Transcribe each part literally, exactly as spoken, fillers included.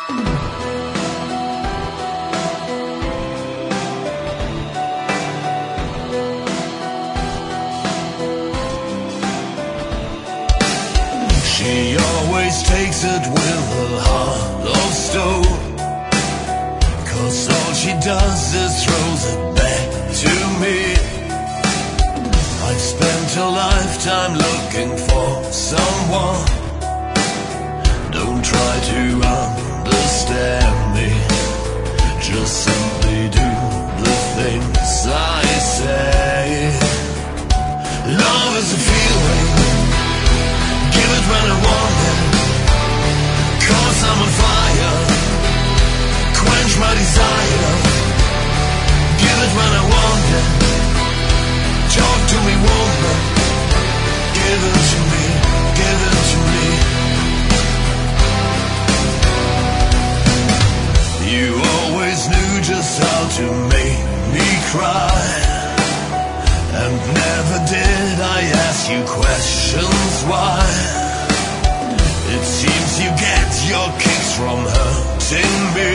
She always takes it with a heart of stone, 'cause all she does is throws it back to me. I've spent a lifetime looking for someone. Don't try to understand me, just simply do the things I say. Love is a feeling, give it when I want it, 'cause I'm on fire, quench my desire. Give it when I want it, talk to me woman, give it to me, give it to me. You always knew just how to make me cry, and never did I ask you questions why. It seems you get your kicks from hurting me.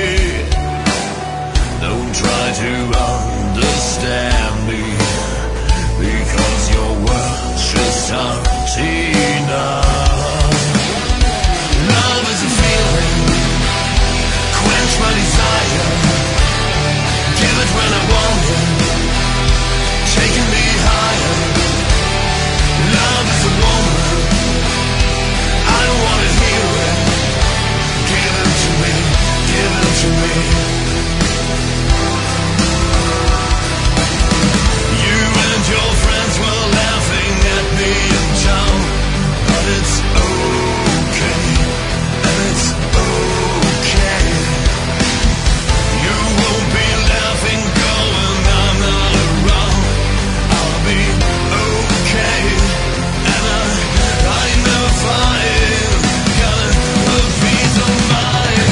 Don't try to understand me, because your words just aren't enough. Love is a feeling, quench my desire. Give it when I want it, taking me higher. Love is a woman, I don't want to hear it. Give it to me, give it to me. You and your friends were laughing at me in town, but it's okay, and it's okay. You won't be laughing going I'm not around. I'll be okay, and I, I know fine, got a piece of mind.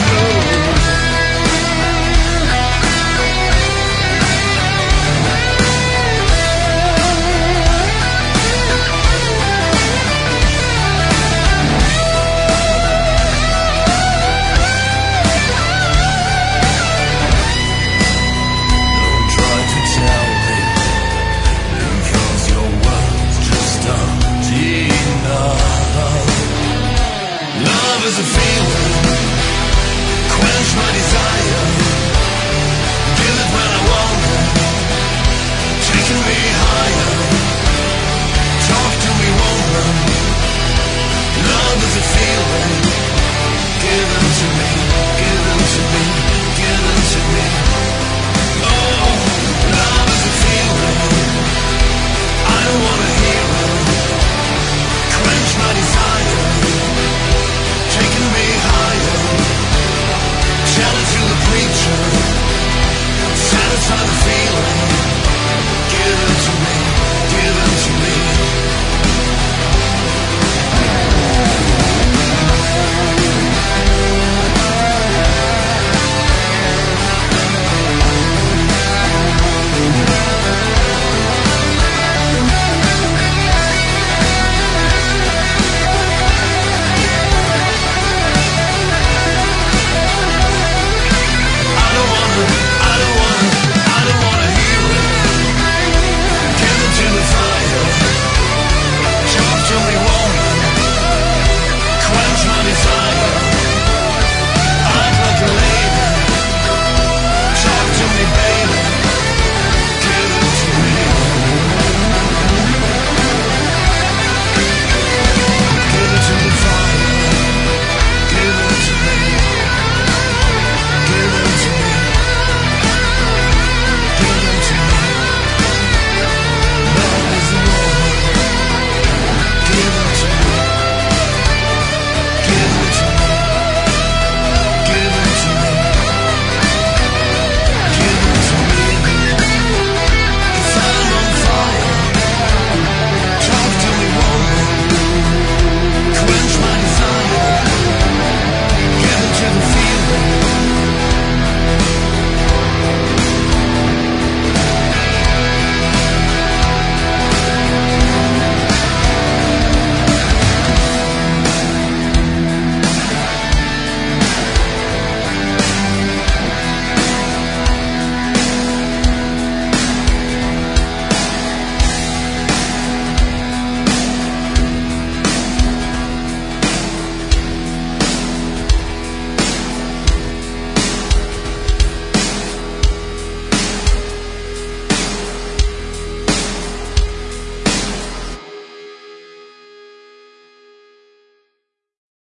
Don't try to tell me, because your words just aren't enough. Love is a feeling, quench my desire. Give it when I want it, taking me higher. Talk to me woman, love is a feeling. Give it to me, give it to me, give it to me. Oh, love is a feeling, I don't wanna hear it. Quench my desire, taking me higher. Tell it to the preacher, satisfy the feeling.